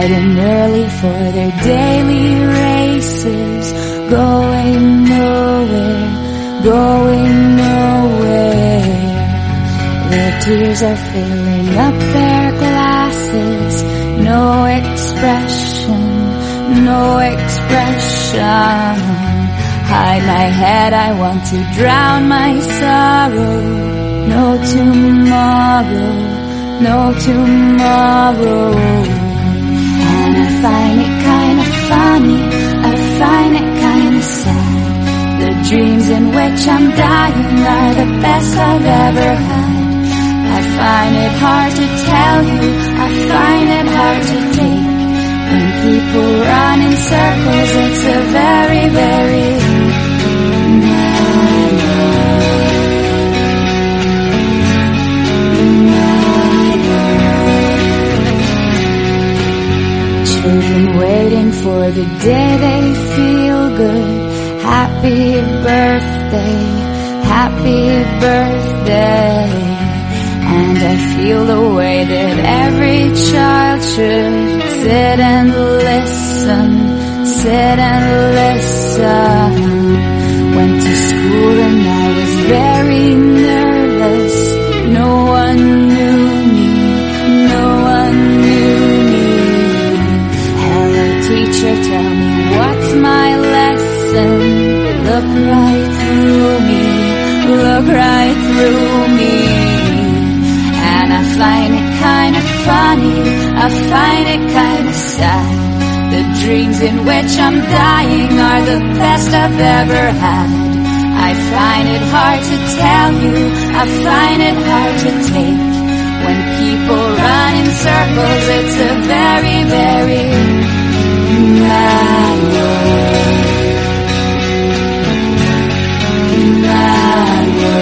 riding early for their daily races, going nowhere, going nowhere. Their tears are filling up their glasses, no expression, no expression. Hide my head, I want to drown my sorrow. No tomorrow, no tomorrow. And I find it kind of funny, I find it kind of sad. The dreams in which I'm dying are the best I've ever had. I find it hard to tell you, I find it hard to take. When people run in circles, it's a very, very children waiting for the day they feel good. Happy birthday, happy birthday. And I feel the way that every child should sit and listen, sit and listen. Went to school and I was very nervous. No one knew me, no one knew me. Hello teacher, tell me what's my lesson. Look right through me, look right through me. And I find it kind of funny, I find it kind of sad. The dreams in which I'm dying are the best I've ever had. I find it hard to tell you, I find it hard to take. When people run in circles, it's a very, very mad world. Mad world.